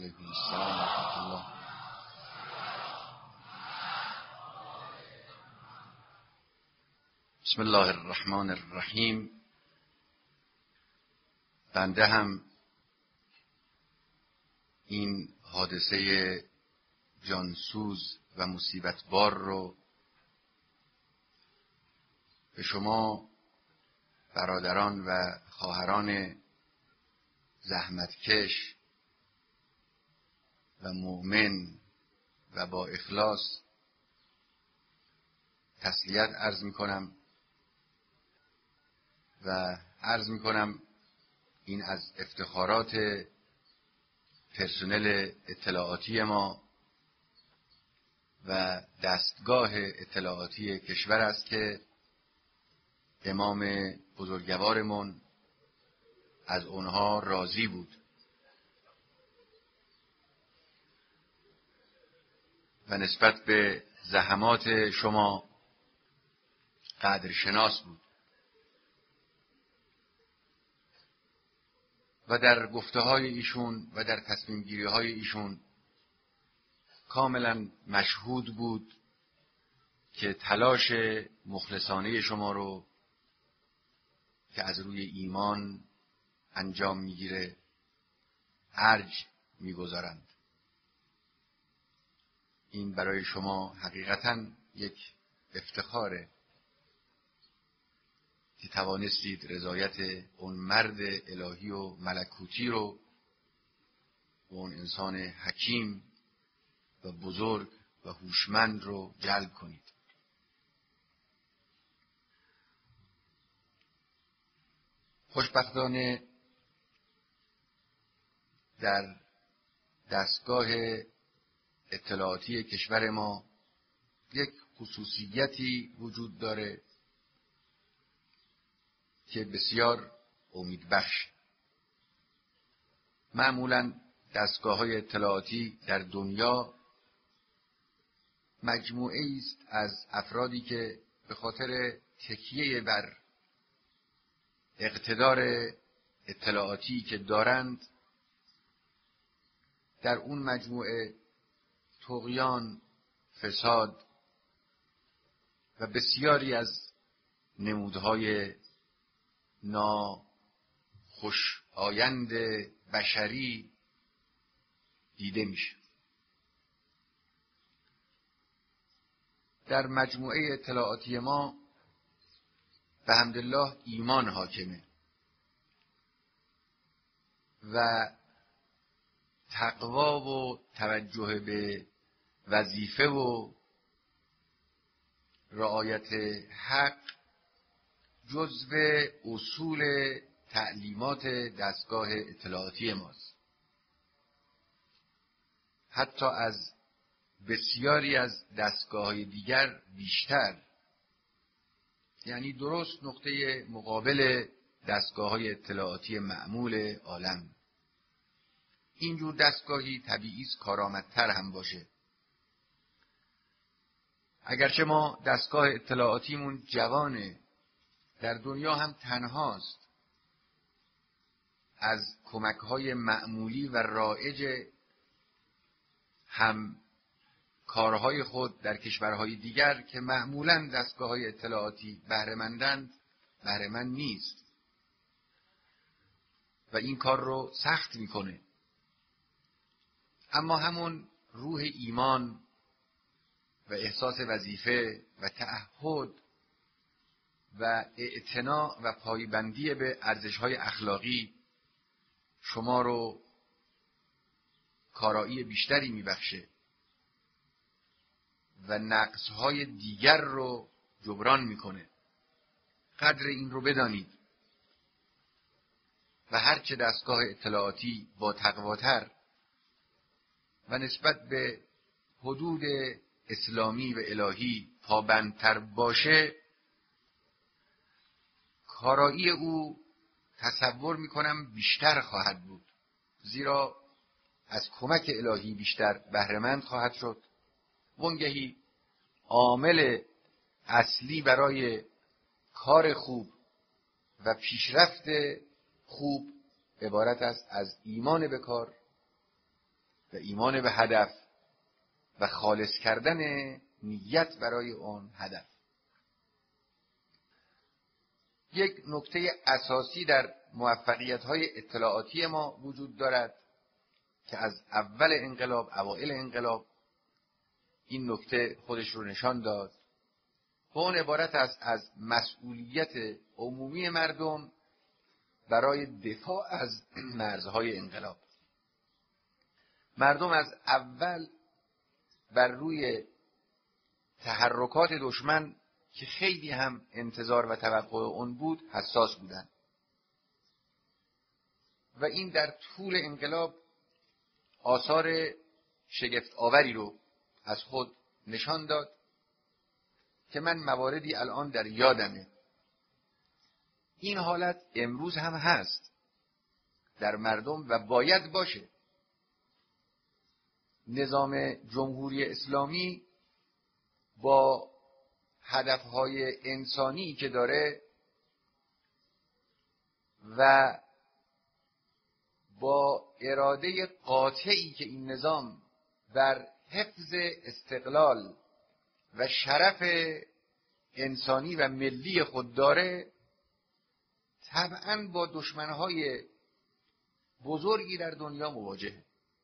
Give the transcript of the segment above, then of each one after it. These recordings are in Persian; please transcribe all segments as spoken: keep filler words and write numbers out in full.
علیکم السلام و رحمت الله. بسم الله الرحمن الرحیم. بنده هم این حادثه جانسوز و مصیبت بار رو به شما برادران و خواهران زحمتکش و مؤمن و با اخلاص تسلیت عرض می کنم و عرض می کنم این از افتخارات پرسنل اطلاعاتی ما و دستگاه اطلاعاتی کشور است که امام بزرگوارمون از اونها راضی بود و نسبت به زحمات شما قدرشناس بود و در گفته‌های ایشون و در تصمیم گیری‌های ایشون کاملا مشهود بود که تلاش مخلصانه شما رو که از روی ایمان انجام میگیره ارج میگذارند. این برای شما حقیقتاً یک افتخاره که توانستید رضایت اون مرد الهی و ملکوتی رو و اون انسان حکیم و بزرگ و هوشمند رو جلب کنید. خوشبختانه در دستگاه اطلاعاتی کشور ما یک خصوصیتی وجود داره که بسیار امیدبخش. معمولاً دستگاه‌های اطلاعاتی در دنیا مجموعه‌ای است از افرادی که به خاطر تکیه بر اقتدار اطلاعاتی که دارند در اون مجموعه طغیان، فساد و بسیاری از نمودهای ناخوشایند بشری دیده میشه. در مجموعه اطلاعاتی ما به حمدالله ایمان حاکمه و تقوا و توجه به وظیفه و رعایت حق جزو اصول تعلیمات دستگاه اطلاعاتی ماست. حتی از بسیاری از دستگاه‌های دیگر بیشتر، یعنی درست نقطه مقابل دستگاه‌های اطلاعاتی معمول عالم. اینجور دستگاهی طبیعی است کارآمدتر هم باشه. اگرچه ما دستگاه اطلاعاتیمون جوانه، در دنیا هم تنهاست از کمک‌های معمولی و رایج هم کارهای خود در کشورهای دیگر که معمولاً دستگاه‌های اطلاعاتی بهره‌مندند، بهره‌مند نیست و این کار رو سخت میکنه. اما همون روح ایمان و احساس وظیفه و تعهد و اعتنا و پایبندی به ارزش‌های اخلاقی شما رو کارایی بیشتری میبخشه و نقص‌های دیگر رو جبران میکنه. قدر این رو بدانید و هرچه دستگاه اطلاعاتی با تقواتر و نسبت به حدود اسلامی و الهی پابندتر باشه، کارایی او تصور میکنم بیشتر خواهد بود، زیرا از کمک الهی بیشتر بهره‌مند خواهد شد. وانگهی عامل اصلی برای کار خوب و پیشرفت خوب عبارت است از ایمان به کار و ایمان به هدف و خالص کردن نیت برای اون هدف. یک نکته اساسی در موفقیت‌های اطلاعاتی ما وجود دارد که از اول انقلاب، اوائل انقلاب این نکته خودش رو نشان داد. و اون عبارت است از مسئولیت عمومی مردم برای دفاع از مرزهای انقلاب. مردم از اول بر روی تحرکات دشمن که خیلی هم انتظار و توقع اون بود حساس بودند و این در طول انقلاب آثار شگفت آوری رو از خود نشان داد که من مواردی الان در یادمه. این حالت امروز هم هست در مردم و باید باشه. نظام جمهوری اسلامی با هدفهای انسانی که داره و با اراده قاطعی که این نظام بر حفظ استقلال و شرف انسانی و ملی خود داره، طبعاً با دشمنهای بزرگی در دنیا مواجهه.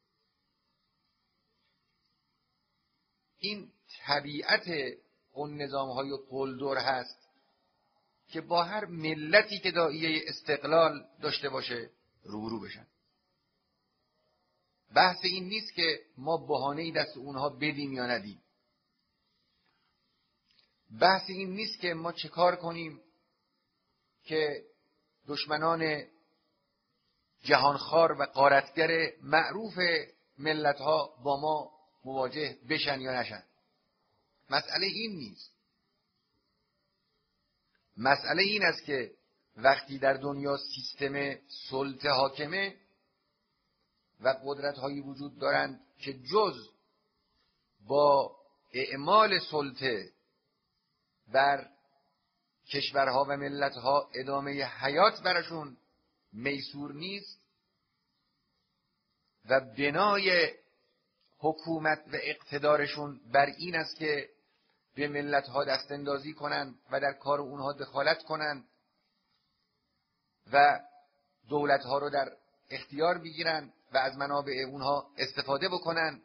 این طبیعت اون نظامهای قلدر هست که با هر ملتی که داعیه استقلال داشته باشه روبرو بشن. بحث این نیست که ما بهانه‌ای دست اونها بدیم یا ندیم. بحث این نیست که ما چه کار کنیم که دشمنان جهانخوار و غارتگر معروف ملت‌ها با ما مواجه بشن یا نشن. مسئله این نیست. مسئله این است که وقتی در دنیا سیستم سلطه حاکمه و قدرت‌هایی وجود دارند که جز با اعمال سلطه بر کشورها و ملت‌ها ادامه حیات برشون میسور نیست و بنای حکومت و اقتدارشون بر این است که به ملت‌ها دست اندازی کنند و در کار اونها دخالت کنند و دولت‌ها رو در اختیار بگیرند و از منابع اونها استفاده بکنند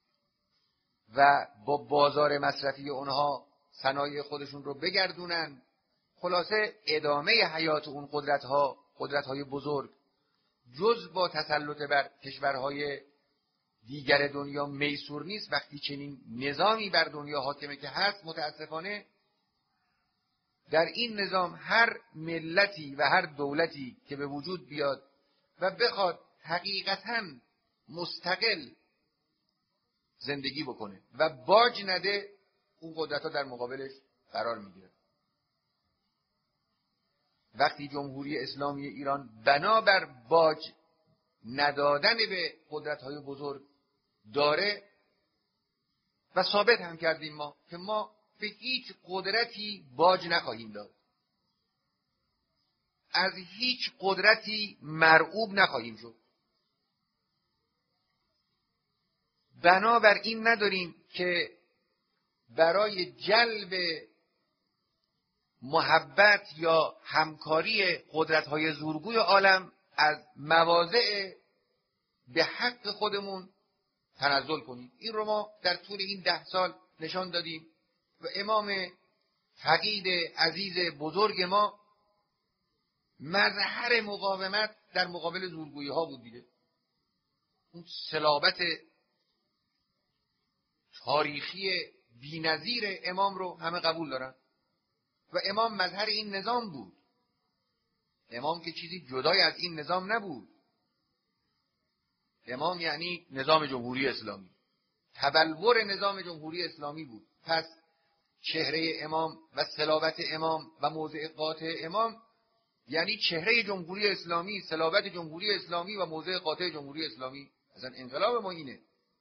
و با بازار مصرفی اونها صنایع خودشون رو بگردونن. خلاصه ادامه حیات اون قدرت‌ها، قدرت‌های بزرگ، جز با تسلط بر کشورهای دیگر دنیا میسور نیست. وقتی چنین نظامی بر دنیا حاکمه که هست، متاسفانه در این نظام هر ملتی و هر دولتی که به وجود بیاد و بخواد حقیقتاً مستقل زندگی بکنه و باج نده، اون قدرت‌ها در مقابلش قرار میگیره. وقتی جمهوری اسلامی ایران بنابر باج ندادن به قدرت‌های بزرگ داره و ثابت هم کردیم ما که ما به هیچ قدرتی باج نخواهیم داد، از هیچ قدرتی مرعوب نخواهیم شد. بنابر این نداریم که برای جلب محبت یا همکاری قدرت‌های زورگوی عالم از مواضع به حق خودمون تنزل کنیم. این رو ما در طول این ده سال نشان دادیم و امام فقید عزیز بزرگ ما مظهر مقاومت در مقابل زورگویی ها بود دیگه. اون صلابت تاریخی بی‌نظیر امام رو همه قبول دارن و امام مظهر این نظام بود. امام که چیزی جدای از این نظام نبود. امام یعنی نظام جمهوری اسلامی، تبلور نظام جمهوری اسلامی بود. پس چهره امام و صلابت امام و موضع قاطع امام یعنی چهره جمهوری اسلامی، صلابت جمهوری اسلامی و موضع قاطع جمهوری اسلامی. اصلا انقلاب ما اینه.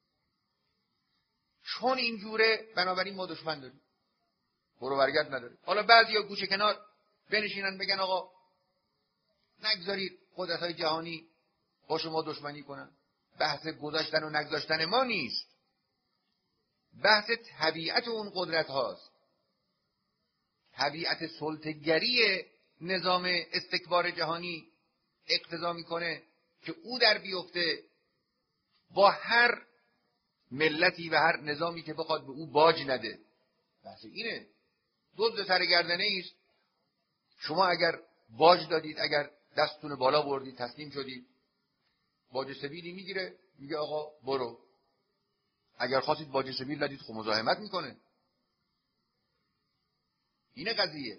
چون اینجوره بنابراین ما دشمن داریم، برو برگرد نداره. حالا بعضیا گوشه کنار بنشینن بگن آقا نگذارید قدرت‌های جهانی با شما دشمنی کنن، بحث گذاشتن و نگذاشتن ما نیست، بحث طبیعت اون قدرت هاست. طبیعت سلطه‌گری نظام استکبار جهانی اقتضا میکنه که او در بیفته با هر ملتی و هر نظامی که بخواد به او باج نده. بحث اینه، دزد سرگردنه ایست. شما اگر باج دادید، اگر دستتون بالا بردید، تسلیم شدید، باج سبیلی میگیره، میگه آقا برو. اگر خواستید باج سبیل دادید، خب مزاحمت میکنه. اینه قضیه.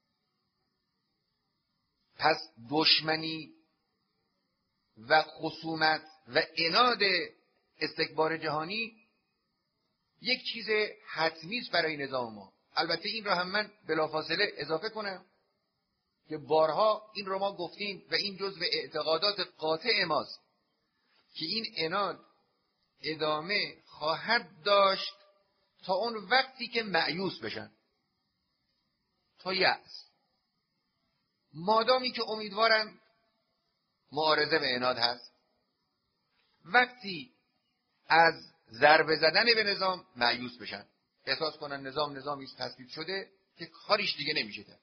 پس دشمنی و خصومت و عناد استکبار جهانی یک چیز حتمی است برای نظام ما. البته این را هم من بلافاصله اضافه کنم که بارها این رو ما گفتیم و این جزو اعتقادات قاطع ماست که این عناد ادامه خواهد داشت تا اون وقتی که مأیوس بشن، تا یأس. مادامی که امیدوارن معارضه به عناد هست، وقتی از ضربه زدن به نظام مأیوس بشن، احساس کنن نظام نظامی است تثبیت شده که کاریش دیگه نمیشه کرد،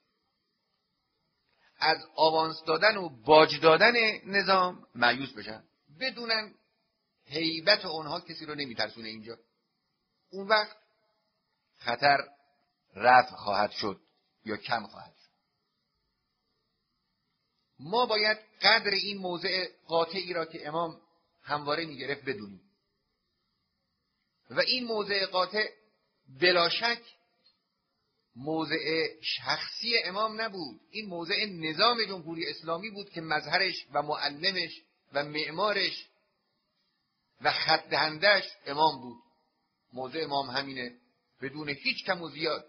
از آوانس دادن و باج دادن نظام مأیوس بشن، بدونن هیبت اونها کسی رو نمیترسونه اینجا، اون وقت خطر رفع خواهد شد یا کم خواهد شد. ما باید قدر این موضع قاطعی را که امام همواره میگرفت بدونیم و این موضع قاطع بلا شک موضع شخصی امام نبود، این موضع نظام جمهوری اسلامی بود که مظهرش و معلمش و معمارش و خط دهندش امام بود. موضع امام همینه، بدون هیچ کم و زیاد.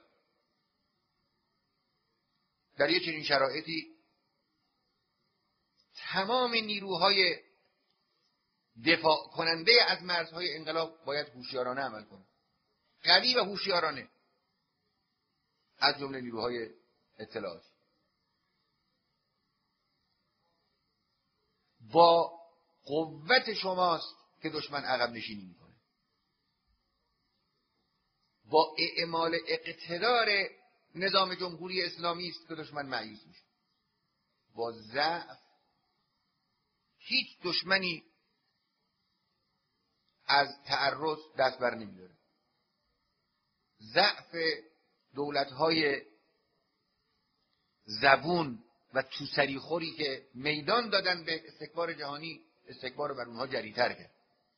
در یک چنین شرایطی تمام نیروهای دفاع کننده از مرزهای انقلاب باید هوشیارانه عمل کنند، قوی و هوشیارانه، از جمله نیروهای اطلاعاتی. با قوت شماست که دشمن عقب نشینی میکنه، با اعمال اقتدار نظام جمهوری اسلامی است که دشمن مأیوس میشه. با ضعف هیچ دشمنی از تعرض دست بر نمیداره. ضعف دولت‌های زبون و توسریخوری که میدان دادن به استکبار جهانی، استکبار بر اونها جری‌تر کرد.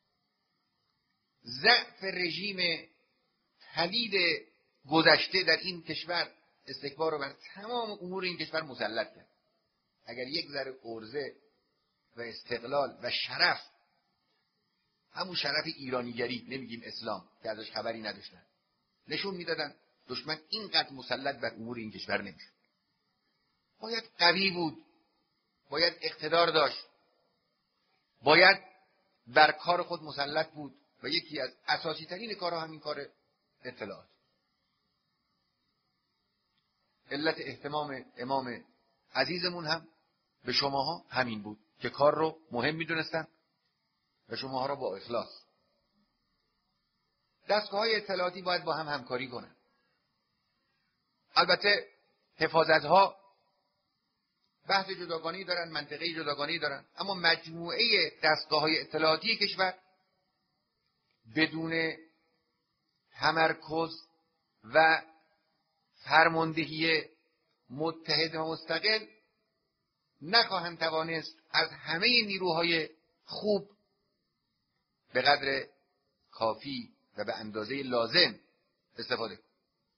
ضعف رژیم پلید گذشته در این کشور استکبار رو بر تمام امور این کشور مسلط کرد. اگر یک ذره عرضه و استقلال و شرف، همون شرف ایرانیگری، نمیگیم اسلام که ازش خبری نداشتن، نشون میدادن، دشمن اینقدر مسلط بر امور این کشور نمیشد. باید قوی بود، باید اقتدار داشت، باید بر کار خود مسلط بود و یکی از اساسی ترین کارها همین کار اطلاعات. علت اهتمام امام عزیزمون هم به شماها همین بود که کار رو مهم میدونستن و شماها را با اخلاص. دستگاه‌های اطلاعاتی باید با هم همکاری کنن. البته حفاظت‌ها بحث جداگانه‌ای دارن، منطقه جداگانه‌ای دارن، اما مجموعه دستگاه‌های اطلاعاتی کشور بدون تمرکز و فرماندهی متحد و مستقل نخواهند توانست از همه نیروهای خوب به قدر کافی و به اندازه لازم استفاده کنند.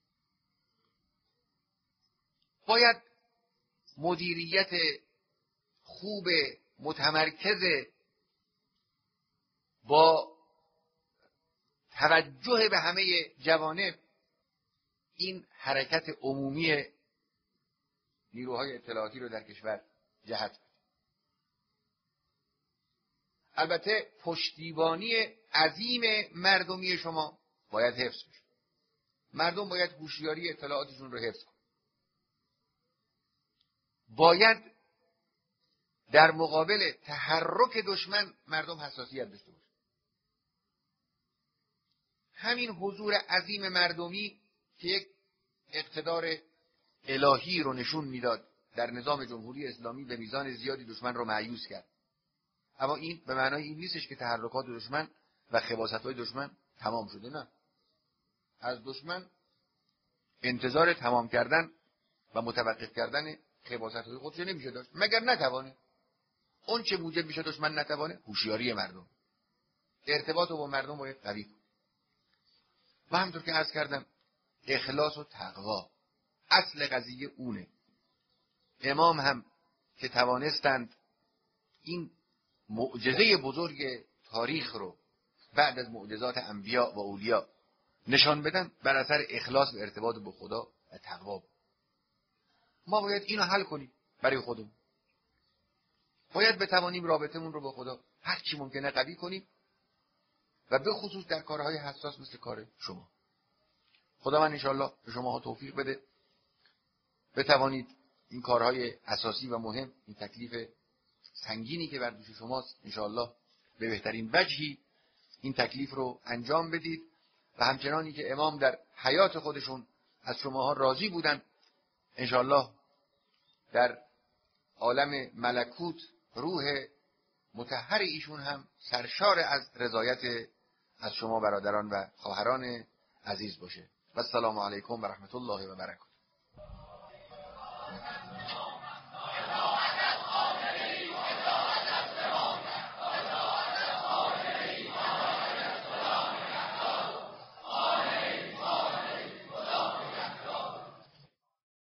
باید مدیریت خوب متمرکز با توجه به همه جوانب این حرکت عمومی نیروهای اطلاعاتی رو در کشور جهت کنه. البته پشتیبانی عظیم مردمی شما باید حفظ بشه. مردم باید هوشیاری اطلاعاتشون رو حفظ کنن. باید در مقابل تحرک دشمن مردم حساسیت داشته باشه. همین حضور عظیم مردمی که یک اقتدار الهی رو نشون میداد در نظام جمهوری اسلامی، به میزان زیادی دشمن رو مایوس کرد. اما این به معنای این نیستش که تحرکات دشمن و خباثت‌های دشمن تمام شده. نه، از دشمن انتظار تمام کردن و متوقف کردن خباثت‌های خودش نمیشه داشت مگر نتوانه. اون چه موجب میشه دشمن نتوانه؟ هوشیاری مردم، ارتباط با مردم باید قوی کنه. و همونطور که عرض کردم اخلاص و تقوا اصل قضیه اونه. امام هم که توانستند این معجزه بزرگ تاریخ رو بعد از معجزات انبیا و اولیا نشان بدن، بر اثر اخلاص و ارتباط با خدا و تقوا. ما باید اینو حل کنیم برای خودمون. باید بتوانیم رابطمون رو با خدا هر چی ممکنه قوی کنیم و به خصوص در کارهای حساس مثل کار شما. خدا من انشاءالله به شما توفیق بده بتوانید این کارهای اساسی و مهم، این تکلیف سنگینی که بر دوش شماست، انشاءالله به بهترین وجهی این تکلیف رو انجام بدید و همچنانی که امام در حیات خودشون از شماها راضی بودن، انشاءالله در عالم ملکوت روح مطهر ایشون هم سرشار از رضایت از شما برادران و خواهران عزیز باشه. و السلام علیکم و رحمت الله و برکاته.